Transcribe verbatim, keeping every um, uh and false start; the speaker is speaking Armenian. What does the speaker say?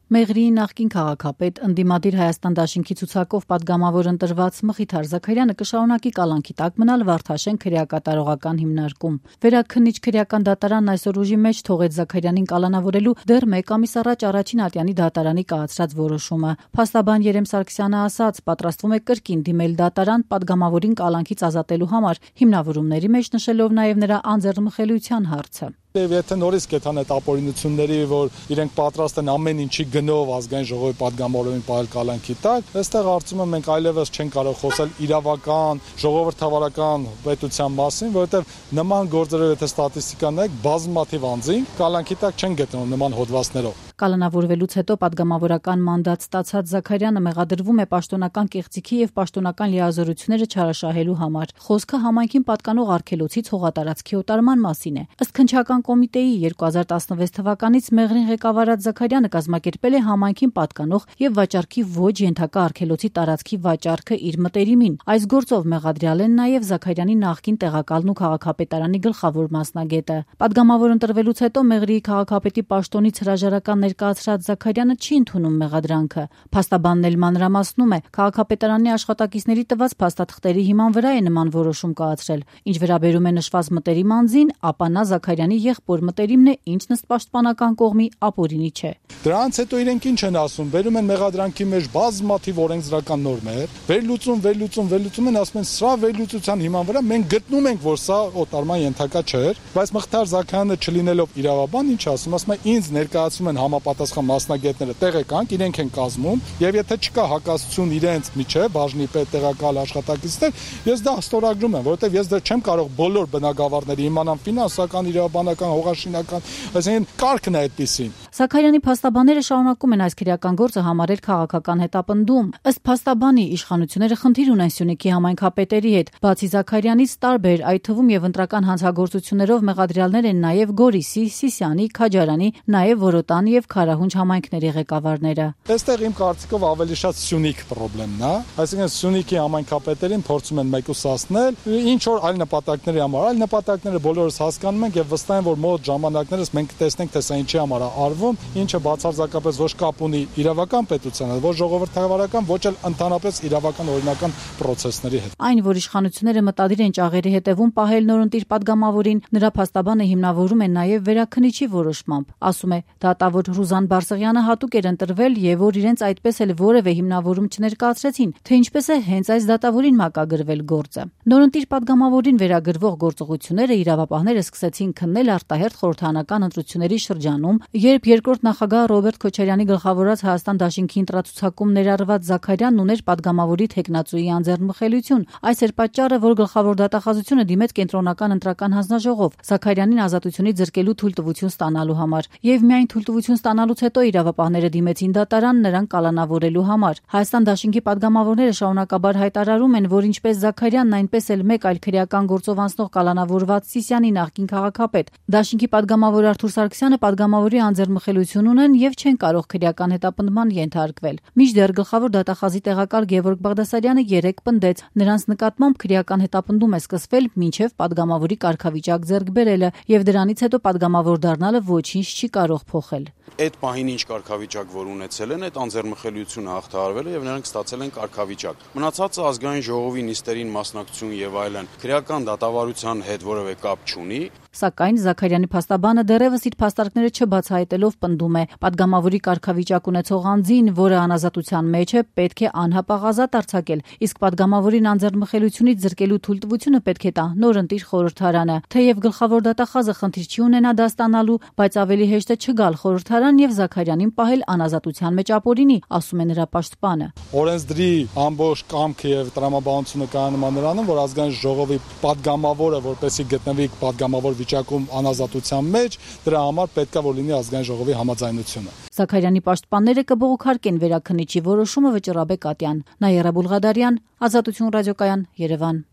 Մեղրիի նախկին քաղաքապետ, ընդդիմադիր Հայաստան դաշինքի ցուցակով պատգամավոր ընտրված Մխիթար Զաքարյանը կշարունակի կալանքի տակ մնալ Վարդաշեն քրեակատարողական հիմնարկում։ Վերաքննիչ քրեական դատարանն այսօր ուժի մեջ թողեց Զաքարյանին կալանավորելու դեռ մեկ ամիս առաջ Առաջին ատյանի դատարանի կայացրած որոշումը։ Փաստաբան Երեմ Սարգսյանը ասաց, պատրաստվում է կրկին դիմել դատարան պատգամավորին կալանքից ազատելու համար, հիմնավորումների մեջ նշելով նաև նրա անձեռնմխելիության հարցը։ Եվ եթե նորից կեթան այդ ապօրինությունների, որ իրենք պատրաստ են ամեն ինչի գնով ազգային ժողովի պատգամավորին պահել կալանքի տակ, այստեղ կարծում եմ մենք այլևս չենք կարող խոսել իրավական, ժողովրդավարական պետության մասին, որովհետև նման գործերով եթե ստատիստիկա նայեք, բազմաթիվ անձինք կալանքի տակ չեն գտնվում նման հոդվածներով։ Կալանավորվելուց հետո պատգամավորական մանդատ ստացած Զաքարյանը մեղադրվում է պաշտոնական կեղծիքի եւ պաշտոնական լիազորությունները չարաշահելու համար։ Խոսքը համայնքին պատկանող արգելոցից հողատարածքի օտարման մասին է։ Ըստ քննչական կոմիտեի երկու հազար տասնվեց թվականից Մեղրին ղեկավարած Զաքարյանը կազմակերպել է համայնքին պատկանող եւ վաճառքի ոչ ենթակա արգելոցի տարածքի վաճառքը իր մտերիմին։ Այս գործով մեղադրյալ են նաեւ Զաքարյանի նախկին տեղակալն ու քաղաքապետարանի գլխավոր մասնագետը։ Պատգամավոր ընտրվելուց հետո Մեղրիի քաղաքապետի պաշտոնից հրաժարական ներկայացրած Զաքարյանը չի ընդունում մեղադրանքը։ Փաստաբանն էլ մանրամասնում է, քաղաքապետարանի աշխատակիցների տված փաստաթղթերի հիման վրա է նման որոշում կայացրել։ Ինչ վերաբերում է նշված մտերիմ անձին, ապա նա Զաքարյանի եղբոր մտերիմն է, ինչն ըստ պաշտպանական կողմի ապօրինի չէ։ Դրանից հետո իրենք ինչ են ասում, բերում են մեղադրանքի մեջ բազմաթիվ օրենսդրական նորմեր, վերլուծում, վերլուծում, վերլուծում են, ասում են սրա վերլուծության հիման վրա մենք գտնում ենք, որ սա օտարման ենթակա չէր, բայց Մխիթար Զաքարյանը չլինելով իրավաբան, ինչ ասում, ասում է ինձ ներկայացում են համապատասխան մասնագետները տեղեկանք, իրենք են կազմում, եւ եթե չկա հակասություն իրենց միջեւ, բաժնի պետ տեղակալ աշխատակիցներ, ես դա ստորագրում եմ, որովհետեւ ես դեռ չեմ կարող բոլոր բնակավարների իմանալ ֆինանսական, իրավաբանական, հողաշինական, այսինքն կարգն է այդպեսին։ Զաքարյանի փաստաբանները շարունակում են այս քրեական գործը համարել քաղաքական հետապնդում։ Ըստ փաստաբանի իշխանությունները խնդիր ունեն Սյունիքի համայնքապետերի հետ, բացի Զաքարյանից տարբեր, այդ թվում եւ ընտրական հանցագործություններով մեղադրյալներ են նաեւ Գորիսի, Սիսիանի, Քաջարանի, նաեւ Որոտան եւ Քարահունջ համայնքների ղեկավարները։ Այստեղ իմ կարծիքով ավելի շատ Սյունիք խնդիրն է, այսինքն Սյունիքի համայնքապետերին փորձում են մեկուսացնել ինչ որ այլ նպատակների համար, այլ նպատակները բոլորս հասկանում ենք եւ վստահ եմ, որ մոտ ժամանակներս մենք կտեսնենք, թե սա ինչի համար է արվում, ինչը բացարձակապես ոչ կապ ունի իրավական պետությանը, ոչ ժողովրդավարական, ոչ էլ ընդհանրապես իրավական օրինական պրոցեսների հետ։ Այն, որ իշխանությունները մտադիր են ճաղերի հետևում պահել նորընտիր պատգամավորին, նրա փաստաբանը հիմնավորում է նաեւ վերաքննիչի որոշմամբ։ Ասում է, դատավոր Ռուզան Բարսեղյանը հատուկ էր ընտրվել եւ որ իրենց այդպես էլ որևէ հիմնավորում չներկայացրեցին, թե ինչպես է հենց այս դատավորին մակագրվել գործը։ Նորընտիր պատգամավորին վերագրվող գործողությունները իրավապահները սկսեցին քննել արտահերթ խորհրդարանական ընտրությունների շրջանում, երբ երկրորդ նախագահ Ռոբերտ Քոչարյանի գլխավորած Հայաստան դաշինքի ընտրացուցակում ներառված Զաքարյանն ուներ պատգամավորի թեկնածուի անձեռնմխելիություն։ Այս էր պատճառը, որ գլխավոր դատախազությունը դիմեց կենտրոնական ընտրական հանձնաժողով Զաքարյանին ազատությունից զրկելու թույլտվություն ստանալու համար։ Եվ միայն թույլտվություն ստանալուց հետո իրավապահները դիմեցին դատարան նրան կալանավորելու համար։ Հայաստան դաշինքի պատգամավորները շարունակաբար հայտարարում են, որ ինչպես Զաքարյանն, այնպես էլ մեկ այլ քրեական գործով անցնող կալանավորված Սիսիանի նախկին քաղաքապետ դաշինքի պատգամավոր Արթուր Սարգսյանը պատգամավորի անձեռնմխելիություն ունեն եւ չեն կարող քրեական հետապնդման ենթարկվել։ Մինչդեռ գլխավոր դատախազի տեղակալ Գևորգ Բաղդասարյանը երեկ պնդեց, նրանց նկատմամբ քրեական հետապնդում է սկսվել մինչեւ պատգամավորի կարգավիճակ ձեռք բերելը եւ դրանից հետո պատգամավոր դառնալը ոչինչ չի կարող փոխել։ Այդ պահին ինչ կարգավիճակ որ ունեցել են, այդ անձեռնմխելիությունը հաղթահարվել է եւ նրանք ստացել են կարգավիճակ։ Մնացածը ազգային ժողովի նիստերին մասնակցություն եւ այլն քրեական դատավարության հետ որևէ կապ չունի։ Սակայն Զաքարյանի փաստաբանը դեռևս իր փաստարկները չբացահայտելով պնդում է, պատգամավորի կարգավիճակ ունեցող անձին, որը անազատության մեջ է, պետք է անհապաղ ազատ արձակել, իսկ պատգամավորին անձեռնմխելիությունից զրկելու թույլտվությունը պետք է տա նորընտիր խորհրդարանը։ Թեև գլխավոր դատախազը խնդիր չի ունենա դա ստանալու, բայց ավելի հեշտ է չգալ խորհրդարան եւ Զաքարյանին պահել անազատության մեջ ապօրինի, ասում է նրա պաշտպանը։ Օրենսդրի ամբողջ կամքը եւ տրամաբանությունը կայանում է նրանում, որ ազգային ժողովի պատգամավորը, որպեսզի գտնվի պատգամավոր վիճակում անազատության մեջ, դրա համար պետք է որ լինի ազգային ժողովի համաձայնությունը։ Զաքարյանի պաշտպանները կբողոքարկեն վերաքննիչի որոշումը Վճռաբեկ Ատյան, Նաիրա Բուլղադարյան, Ազատություն ռադիոկայան, Երևան։